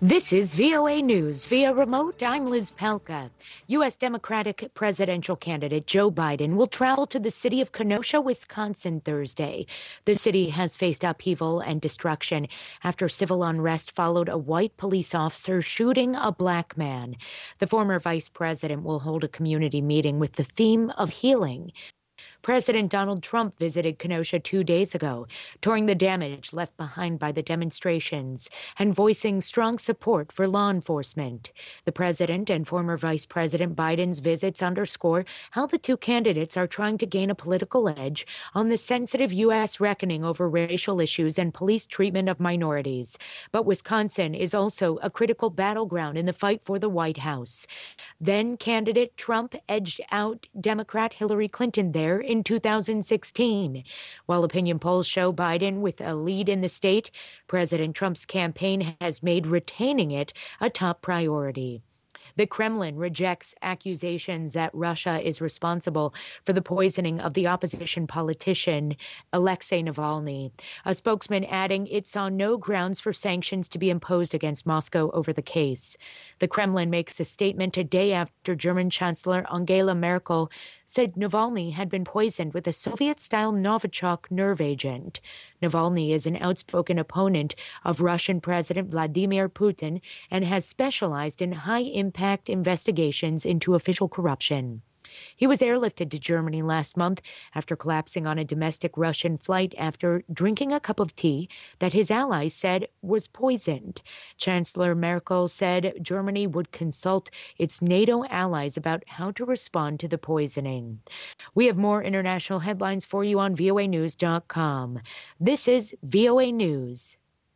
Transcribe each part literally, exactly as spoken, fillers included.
This is V O A News via remote. I'm Liz Palka. U S Democratic presidential candidate Joe Biden will travel to the city of Kenosha, Wisconsin Thursday. The city has faced upheaval and destruction after civil unrest followed a white police officer shooting a black man. The former vice president will hold a community meeting with the theme of healing. President Donald Trump visited Kenosha two days ago, touring the damage left behind by the demonstrations and voicing strong support for law enforcement. The president and former Vice President Biden's visits underscore how the two candidates are trying to gain a political edge on the sensitive U S reckoning over racial issues and police treatment of minorities. But Wisconsin is also a critical battleground in the fight for the White House. Then candidate Trump edged out Democrat Hillary Clinton there in two thousand sixteen. While opinion polls show Biden with a lead in the state, President Trump's campaign has made retaining it a top priority. The Kremlin rejects accusations that Russia is responsible for the poisoning of the opposition politician Alexei Navalny. A spokesman adding it saw no grounds for sanctions to be imposed against Moscow over the case. The Kremlin makes a statement a day after German Chancellor Angela Merkel said Navalny had been poisoned with a Soviet-style Novichok nerve agent. Navalny is an outspoken opponent of Russian President Vladimir Putin and has specialized in high-impact investigations into official corruption. He was airlifted to Germany last month after collapsing on a domestic Russian flight after drinking a cup of tea that his allies said was poisoned. Chancellor Merkel said Germany would consult its NATO allies about how to respond to the poisoning. We have more international headlines for you on V O A news dot com. This is V O A News.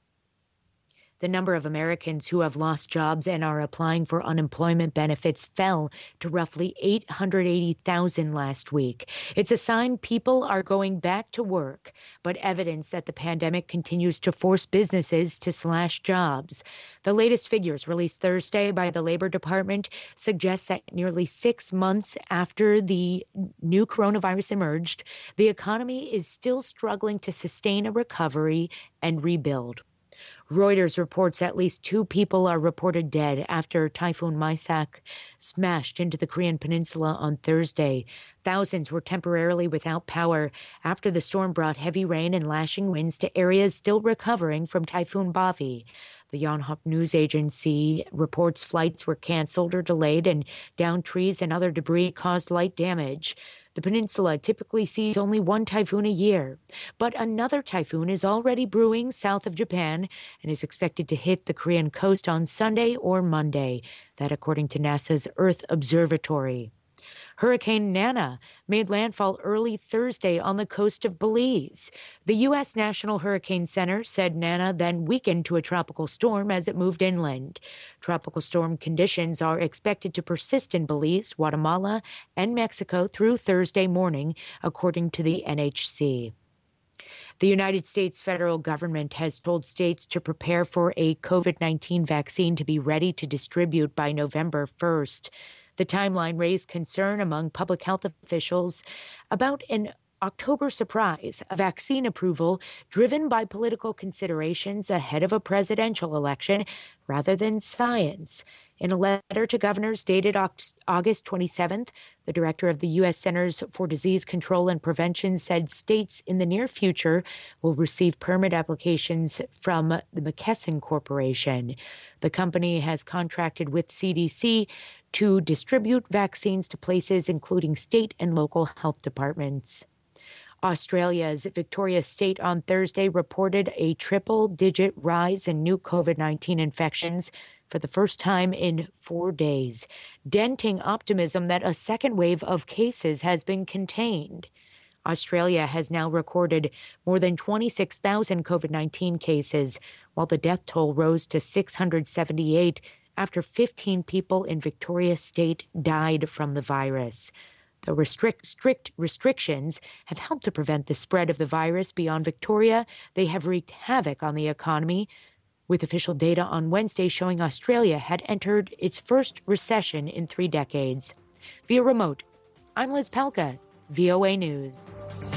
The number of Americans who have lost jobs and are applying for unemployment benefits fell to roughly eight hundred eighty thousand last week. It's a sign people are going back to work, but evidence that the pandemic continues to force businesses to slash jobs. The latest figures released Thursday by the Labor Department suggest that nearly six months after the new coronavirus emerged, the economy is still struggling to sustain a recovery and rebuild. Reuters reports at least two people are reported dead after Typhoon Maisak smashed into the Korean peninsula on Thursday. Thousands were temporarily without power after the storm brought heavy rain and lashing winds to areas still recovering from Typhoon Bavi. The Yonhap news agency reports flights were canceled or delayed and downed trees and other debris caused light damage. The peninsula typically sees only one typhoon a year, but another typhoon is already brewing south of Japan and is expected to hit the Korean coast on Sunday or Monday. That according to NASA's Earth Observatory. Hurricane Nana made landfall early Thursday on the coast of Belize. The U S National Hurricane Center said Nana then weakened to a tropical storm as it moved inland. Tropical storm conditions are expected to persist in Belize, Guatemala, and Mexico through Thursday morning, according to the N H C. The United States federal government has told states to prepare for a COVID nineteen vaccine to be ready to distribute by November first. The timeline raised concern among public health officials about an October surprise, a vaccine approval driven by political considerations ahead of a presidential election rather than science. In a letter to governors dated August twenty-seventh, the director of the U S Centers for Disease Control and Prevention said states in the near future will receive permit applications from the McKesson Corporation. The company has contracted with C D C to distribute vaccines to places including state and local health departments. Australia's Victoria State on Thursday reported a triple-digit rise in new COVID nineteen infections for the first time in four days, denting optimism that a second wave of cases has been contained. Australia has now recorded more than twenty-six thousand COVID nineteen cases, while the death toll rose to six hundred seventy-eight after fifteen people in Victoria State died from the virus. The restrict, strict restrictions have helped to prevent the spread of the virus beyond Victoria. They have wreaked havoc on the economy, with official data on Wednesday showing Australia had entered its first recession in three decades. Via remote, I'm Liz Palka, V O A News.